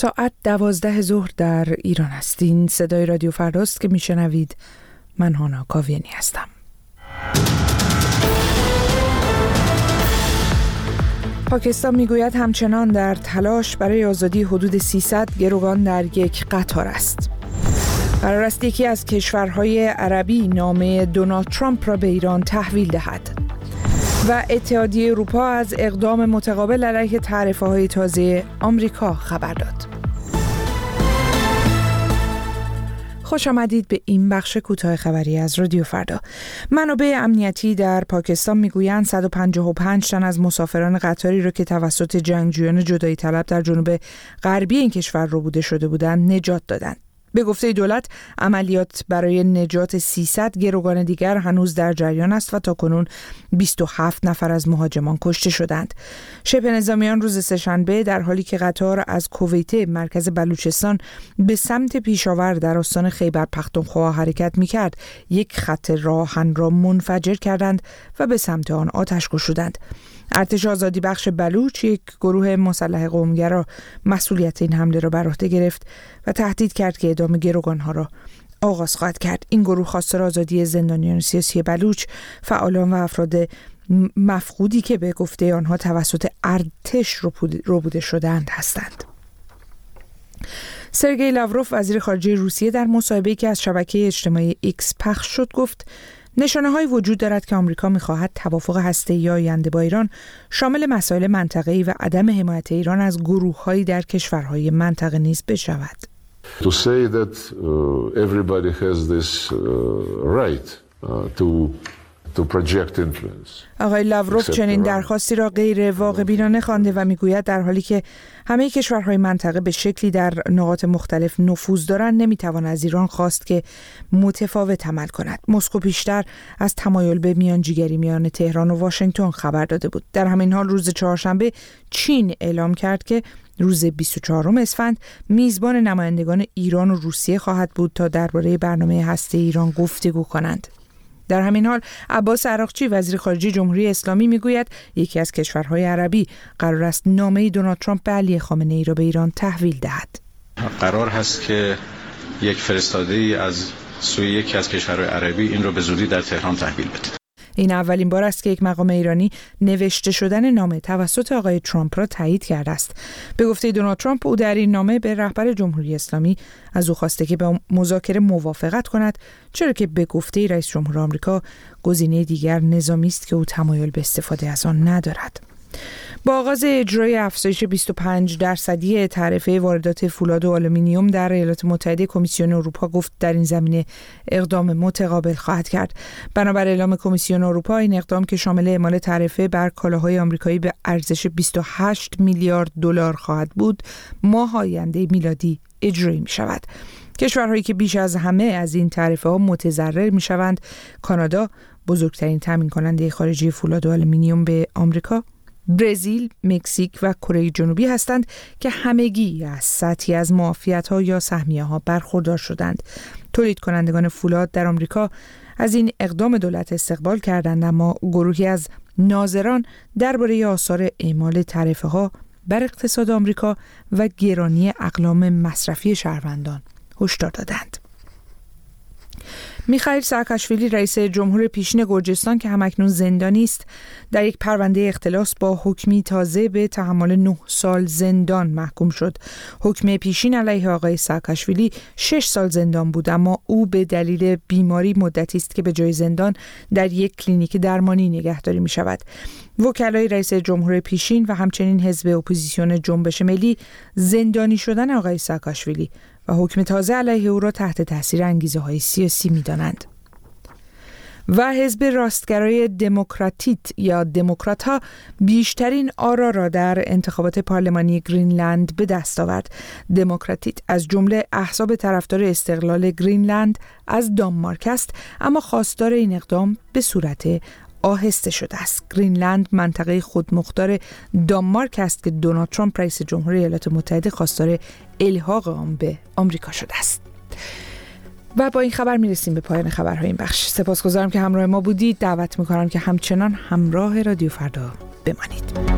ساعت 12 ظهر در ایران هستین. صدای رادیو فرداست که میشنوید. من هانا کاویانی هستم. پاکستان میگوید همچنان در تلاش برای آزادی حدود 300 گروگان در یک قطار است. قرار است یکی از کشورهای عربی نامه دونالد ترامپ را به ایران تحویل دهد. و اتحادیه اروپا از اقدام متقابل علیه تعرفه‌های تازه آمریکا خبر داد. خوش آمدید به این بخش کوتاه خبری از رادیو فردا. منابع امنیتی در پاکستان میگویند 155 تن از مسافران قطاری را که توسط جنگجویان جدایی طلب در جنوب غربی این کشور ربوده شده بودند نجات دادند. به گفته دولت عملیات برای نجات 300 گروگان دیگر هنوز در جریان است و تاکنون 27 نفر از مهاجمان کشته شدند. شبه نظامیان روز سه‌شنبه در حالی که قطار از کویت مرکز بلوچستان به سمت پیشاور در استان خیبر پختونخوا حرکت می‌کرد، یک خط راهن را منفجر کردند و به سمت آن آتش گشودند. ارتش آزادی بخش بلوچ، یک گروه مسلح قومگرا، مسئولیت این حمله را بر عهده گرفت و تهدید کرد که اعدام گروگان‌ها را آغاز خواهد کرد. این گروه خواستار آزادی زندانیان سیاسی بلوچ، فعالان و افراد مفقودی که به گفته آنها توسط ارتش ربوده شدند هستند. سرگئی لاوروف وزیر خارجه روسیه در مصاحبه‌ای که از شبکه اجتماعی ایکس پخش شد گفت نشانه‌هایی وجود دارد که آمریکا می‌خواهد توافق هسته‌ای آینده با ایران شامل مسائل منطقه‌ای و عدم حمایت ایران از گروه‌هایی در کشورهای منطقه نیز بشود. To say that everybody has this right to project influence. آقای لاوروف چنین درخواستی را غیر واقع‌بینانه خوانده و میگوید در حالی که همه کشورهای منطقه به شکلی در نقاط مختلف نفوذ دارند نمیتوان از ایران خواست که متفاوت عمل کند. مسکو پیشتر از تمایل به میانجیگری میان تهران و واشنگتن خبر داده بود. در همین حال روز چهارشنبه چین اعلام کرد که روز 24 اسفند میزبان نمایندگان ایران و روسیه خواهد بود تا درباره برنامه هسته‌ای ایران گفتگو کنند. در همین حال عباس عراقچی وزیر خارجه جمهوری اسلامی میگوید یکی از کشورهای عربی قرار است نامه دونالد ترامپ به علی خامنه‌ای را به ایران تحویل دهد. قرار هست که یک فرستاده‌ای از سوی یکی از کشورهای عربی این را به زودی در تهران تحویل بده. این اولین بار است که یک مقام ایرانی نوشته شدن نامه توسط آقای ترامپ را تایید کرده است. به گفته دونالد ترامپ او در این نامه به رهبر جمهوری اسلامی از او خواسته که به مذاکره موافقت کند، چرا که به گفته رئیس جمهور آمریکا گزینه دیگر نظامی است که او تمایل به استفاده از آن ندارد. با آغاز اجرای افزایش 25% تعرفه واردات فولاد و آلومینیوم در ایالات متحده، کمیسیون اروپا گفت در این زمینه اقدام متقابل خواهد کرد. بنابر اعلام کمیسیون اروپا این اقدام که شامل اعمال تعرفه بر کالاهای آمریکایی به ارزش 28 میلیارد دلار خواهد بود، ماه آینده میلادی اجرایی می شود. کشورهایی که بیش از همه از این تعرفه ها متضرر می شوند کانادا، بزرگترین تامین کننده خارجی فولاد و آلومینیوم به آمریکا، برزیل، مکزیک و کره جنوبی هستند که همگی از سطحی از معافیت‌ها یا سهمیه‌ها برخوردار شدند. تولید کنندگان فولاد در آمریکا از این اقدام دولت استقبال کردند، اما گروهی از ناظران درباره آثار اعمال تعرفه‌ها بر اقتصاد آمریکا و گرانی اقلام مصرفی شهروندان هشدار دادند. میخائیل ساکاشویلی رئیس جمهور پیشین گرجستان که همکنون زندانی است، در یک پرونده اختلاس با حکمی تازه به تحمل 9 سال زندان محکوم شد. حکم پیشین علیه آقای ساکاشویلی 6 سال زندان بود، اما او به دلیل بیماری مدتی است که به جای زندان در یک کلینیک درمانی نگهداری می شود. وکلای رئیس جمهور پیشین و همچنین حزب اپوزیسیون جنبش ملی زندانی شدن آقای ساکاشویلی و حکم تازه علیه او را تحت تاثیر انگیزه‌های سیاسی می‌دانند. و حزب راستگرای دموکراتیت یا دموکرات‌ها بیشترین آرا را در انتخابات پارلمانی گرینلند به دست آورد. دموکراتیت از جمله احزاب طرفدار استقلال گرینلند از دانمارک است، اما خواستار این اقدام به صورت آهسته شده است. گرینلند منطقه خودمختار دانمارک است که دونالد ترامپ رئیس جمهور ایالات متحده خواستار الحاق آن به آمریکا شده است. و با این خبر میرسیم به پایان خبرهای این بخش. سپاسگزارم که همراه ما بودید. دعوت میکنم که همچنان همراه رادیو فردا بمانید.